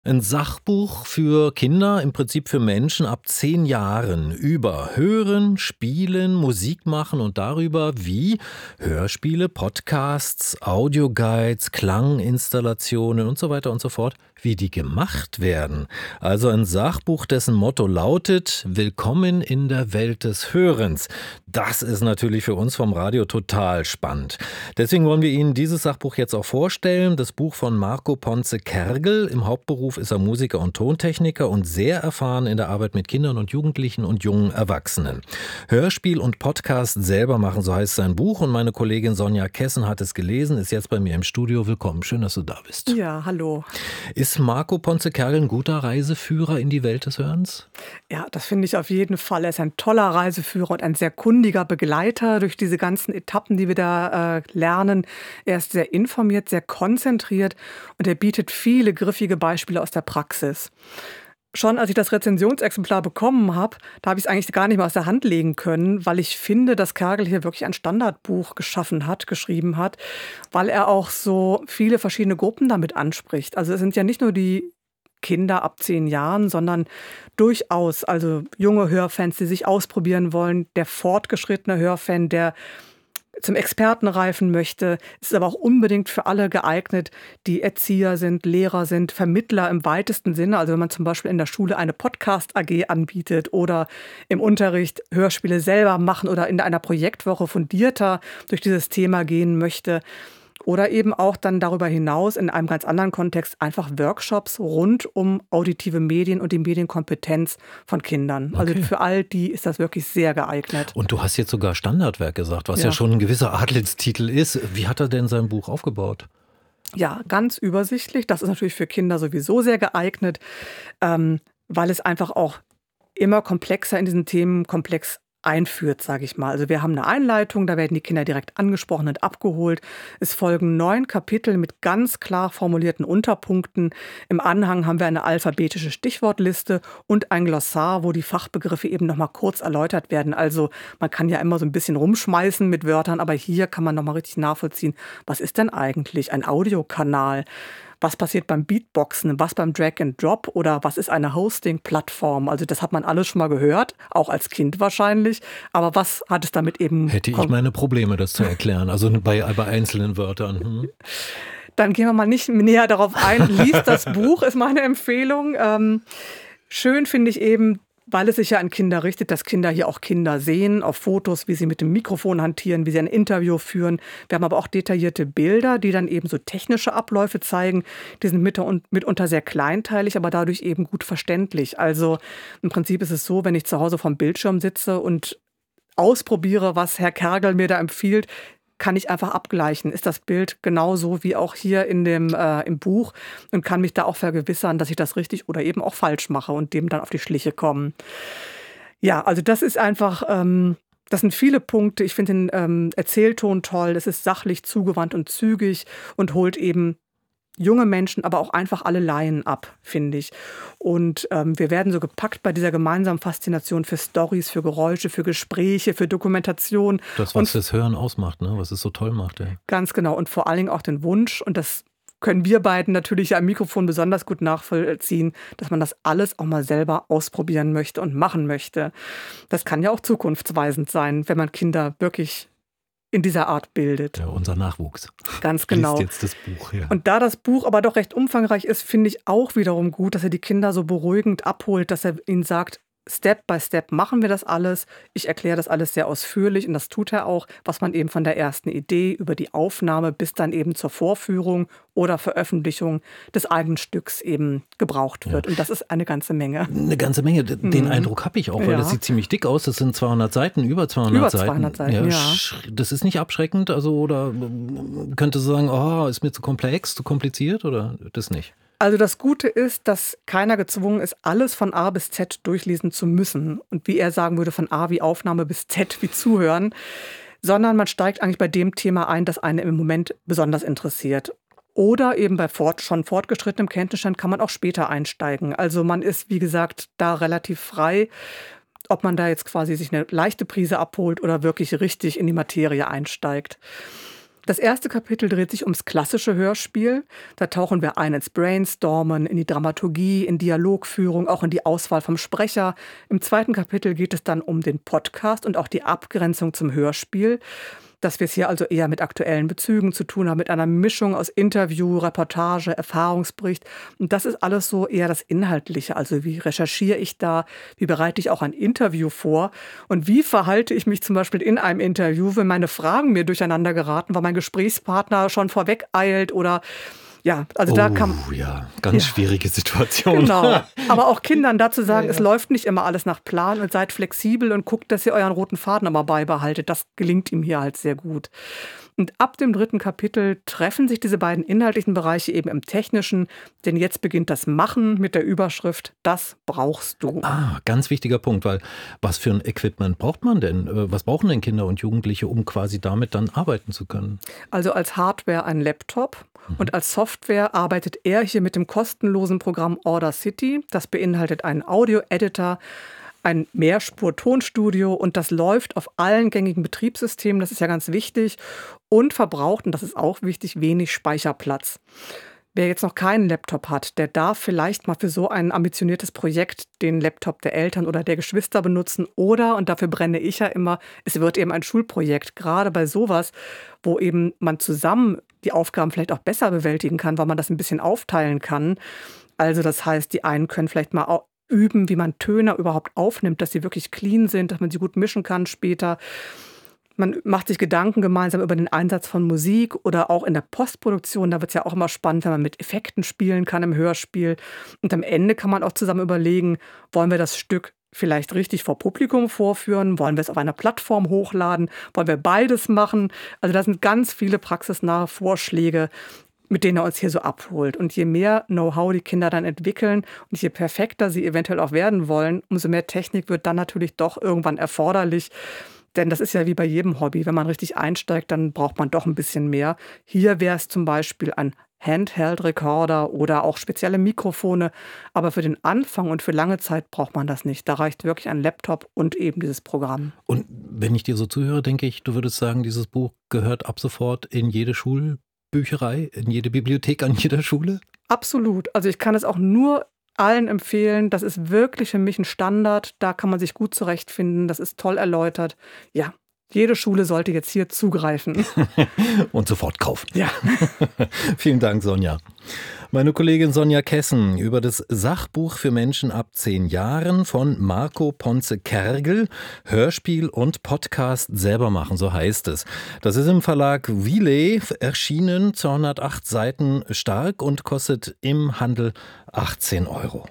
Ein Sachbuch für Kinder, im Prinzip für Menschen ab 10 Jahren über Hören, Spielen, Musik machen und darüber, wie Hörspiele, Podcasts, Audioguides, Klanginstallationen und so weiter und so fort, wie die gemacht werden. Also ein Sachbuch, dessen Motto lautet: Willkommen in der Welt des Hörens. Das ist natürlich für uns vom Radio total spannend. Deswegen wollen wir Ihnen dieses Sachbuch jetzt auch vorstellen. Das Buch von Marco Ponce-Kergel. Im Hauptberuf ist er Musiker und Tontechniker und sehr erfahren in der Arbeit mit Kindern und Jugendlichen und jungen Erwachsenen. Hörspiel und Podcast selber machen, so heißt sein Buch. Und meine Kollegin Sonja Kessen hat es gelesen, ist jetzt bei mir im Studio. Willkommen, schön, dass du da bist. Ja, hallo. Ist Marco Ponce-Kergel ein guter Reiseführer in die Welt des Hörens? Ja, das finde ich auf jeden Fall. Er ist ein toller Reiseführer und ein sehr kundiger Begleiter durch diese ganzen Etappen, die wir da lernen. Er ist sehr informiert, sehr konzentriert und er bietet viele griffige Beispiele aus der Praxis. Schon als ich das Rezensionsexemplar bekommen habe, da habe ich es eigentlich gar nicht mehr aus der Hand legen können, weil ich finde, dass Kergel hier wirklich ein Standardbuch geschrieben hat, weil er auch so viele verschiedene Gruppen damit anspricht. Also es sind ja nicht nur die Kinder ab 10 Jahren, sondern durchaus, also junge Hörfans, die sich ausprobieren wollen, der fortgeschrittene Hörfan, der zum Experten reifen möchte. Es ist aber auch unbedingt für alle geeignet, die Erzieher sind, Lehrer sind, Vermittler im weitesten Sinne. Also wenn man zum Beispiel in der Schule eine Podcast-AG anbietet oder im Unterricht Hörspiele selber machen oder in einer Projektwoche fundierter durch dieses Thema gehen möchte. Oder eben auch dann darüber hinaus in einem ganz anderen Kontext einfach Workshops rund um auditive Medien und die Medienkompetenz von Kindern. Also für all die ist das wirklich sehr geeignet. Und du hast jetzt sogar Standardwerk gesagt, was ja schon ein gewisser Adelstitel ist. Wie hat er denn sein Buch aufgebaut? Ja, ganz übersichtlich. Das ist natürlich für Kinder sowieso sehr geeignet, weil es einfach auch immer komplexer in diesen Themenkomplex einführt, sage ich mal. Also wir haben eine Einleitung, da werden die Kinder direkt angesprochen und abgeholt. Es folgen 9 Kapitel mit ganz klar formulierten Unterpunkten. Im Anhang haben wir eine alphabetische Stichwortliste und ein Glossar, wo die Fachbegriffe eben nochmal kurz erläutert werden. Also man kann ja immer so ein bisschen rumschmeißen mit Wörtern, aber hier kann man nochmal richtig nachvollziehen, was ist denn eigentlich ein Audiokanal? Was passiert beim Beatboxen, was beim Drag and Drop oder was ist eine Hosting-Plattform? Also das hat man alles schon mal gehört, auch als Kind wahrscheinlich. Aber was hat es damit eben... Hätte ich meine Probleme, das zu erklären, also bei einzelnen Wörtern. Dann gehen wir mal nicht näher darauf ein. Lies das Buch, ist meine Empfehlung. Schön finde ich eben, weil es sich ja an Kinder richtet, dass Kinder hier auch Kinder sehen, auf Fotos, wie sie mit dem Mikrofon hantieren, wie sie ein Interview führen. Wir haben aber auch detaillierte Bilder, die dann eben so technische Abläufe zeigen. Die sind mitunter sehr kleinteilig, aber dadurch eben gut verständlich. Also im Prinzip ist es so, wenn ich zu Hause vorm Bildschirm sitze und ausprobiere, was Herr Kergel mir da empfiehlt, kann ich einfach abgleichen. Ist das Bild genauso wie auch hier im Buch und kann mich da auch vergewissern, dass ich das richtig oder eben auch falsch mache und dem dann auf die Schliche kommen. Ja, also das ist einfach, das sind viele Punkte. Ich finde den Erzählton toll. Es ist sachlich zugewandt und zügig und holt eben junge Menschen, aber auch einfach alle Laien ab, finde ich. Und wir werden so gepackt bei dieser gemeinsamen Faszination für Storys, für Geräusche, für Gespräche, für Dokumentation. Das, was das Hören ausmacht, ne? Was es so toll macht. Ja. Ganz genau. Und vor allen Dingen auch den Wunsch, und das können wir beiden natürlich am Mikrofon besonders gut nachvollziehen, dass man das alles auch mal selber ausprobieren möchte und machen möchte. Das kann ja auch zukunftsweisend sein, wenn man Kinder wirklich in dieser Art bildet. Ja, unser Nachwuchs. Ganz genau. Liest jetzt das Buch, ja. Und da das Buch aber doch recht umfangreich ist, finde ich auch wiederum gut, dass er die Kinder so beruhigend abholt, dass er ihnen sagt, Step by Step machen wir das alles. Ich erkläre das alles sehr ausführlich und das tut er auch, was man eben von der ersten Idee über die Aufnahme bis dann eben zur Vorführung oder Veröffentlichung des eigenen Stücks eben gebraucht wird. Ja. Und das ist eine ganze Menge. Eine ganze Menge. Den Eindruck habe ich auch, weil das sieht ziemlich dick aus. Das sind 200 Seiten, über 200 Seiten. 200 Seiten, ja. Das ist nicht abschreckend, also oder könnte sagen, oh, ist mir zu komplex, zu kompliziert oder das nicht? Also das Gute ist, dass keiner gezwungen ist, alles von A bis Z durchlesen zu müssen. Und wie er sagen würde, von A wie Aufnahme bis Z wie Zuhören. Sondern man steigt eigentlich bei dem Thema ein, das einen im Moment besonders interessiert. Oder eben bei schon fortgeschrittenem Kenntnisstand kann man auch später einsteigen. Also man ist, wie gesagt, da relativ frei, ob man da jetzt quasi sich eine leichte Prise abholt oder wirklich richtig in die Materie einsteigt. Das erste Kapitel dreht sich ums klassische Hörspiel. Da tauchen wir ein ins Brainstormen, in die Dramaturgie, in Dialogführung, auch in die Auswahl vom Sprecher. Im zweiten Kapitel geht es dann um den Podcast und auch die Abgrenzung zum Hörspiel. Dass wir es hier also eher mit aktuellen Bezügen zu tun haben, mit einer Mischung aus Interview, Reportage, Erfahrungsbericht. Und das ist alles so eher das Inhaltliche. Also wie recherchiere ich da, wie bereite ich auch ein Interview vor und wie verhalte ich mich zum Beispiel in einem Interview, wenn meine Fragen mir durcheinander geraten, weil mein Gesprächspartner schon vorweg eilt oder ja, also da kann ja, ganz schwierige Situation. Genau, aber auch Kindern dazu sagen, es läuft nicht immer alles nach Plan und seid flexibel und guckt, dass ihr euren roten Faden immer beibehaltet. Das gelingt ihm hier halt sehr gut. Und ab dem 3. Kapitel treffen sich diese beiden inhaltlichen Bereiche eben im Technischen, denn jetzt beginnt das Machen mit der Überschrift „Das brauchst du“. Ganz wichtiger Punkt, weil was für ein Equipment braucht man denn? Was brauchen denn Kinder und Jugendliche, um quasi damit dann arbeiten zu können? Also als Hardware ein Laptop und als Software arbeitet er hier mit dem kostenlosen Programm Audacity. Das beinhaltet einen Audio-Editor, ein Mehrspur-Tonstudio und das läuft auf allen gängigen Betriebssystemen, das ist ja ganz wichtig, und verbraucht, und das ist auch wichtig, wenig Speicherplatz. Wer jetzt noch keinen Laptop hat, der darf vielleicht mal für so ein ambitioniertes Projekt den Laptop der Eltern oder der Geschwister benutzen oder, und dafür brenne ich ja immer, es wird eben ein Schulprojekt, gerade bei sowas, wo eben man zusammen die Aufgaben vielleicht auch besser bewältigen kann, weil man das ein bisschen aufteilen kann. Also das heißt, die einen können vielleicht mal üben, wie man Töne überhaupt aufnimmt, dass sie wirklich clean sind, dass man sie gut mischen kann später. Man macht sich Gedanken gemeinsam über den Einsatz von Musik oder auch in der Postproduktion. Da wird es ja auch immer spannend, wenn man mit Effekten spielen kann im Hörspiel. Und am Ende kann man auch zusammen überlegen, wollen wir das Stück vielleicht richtig vor Publikum vorführen? Wollen wir es auf einer Plattform hochladen? Wollen wir beides machen? Also da sind ganz viele praxisnahe Vorschläge, mit denen er uns hier so abholt. Und je mehr Know-how die Kinder dann entwickeln und je perfekter sie eventuell auch werden wollen, umso mehr Technik wird dann natürlich doch irgendwann erforderlich. Denn das ist ja wie bei jedem Hobby. Wenn man richtig einsteigt, dann braucht man doch ein bisschen mehr. Hier wäre es zum Beispiel ein Handheld-Recorder oder auch spezielle Mikrofone. Aber für den Anfang und für lange Zeit braucht man das nicht. Da reicht wirklich ein Laptop und eben dieses Programm. Und wenn ich dir so zuhöre, denke ich, du würdest sagen, dieses Buch gehört ab sofort in jede Schulbücherei, in jede Bibliothek an jeder Schule? Absolut. Also ich kann es auch nur allen empfehlen. Das ist wirklich für mich ein Standard. Da kann man sich gut zurechtfinden. Das ist toll erläutert. Ja, jede Schule sollte jetzt hier zugreifen. Und sofort kaufen. Ja. Vielen Dank, Sonja. Meine Kollegin Sonja Kessen über das Sachbuch für Menschen ab 10 Jahren von Marco Ponce-Kergel, Hörspiel und Podcast selber machen, so heißt es. Das ist im Verlag Wiley erschienen, 208 Seiten stark und kostet im Handel 18 €.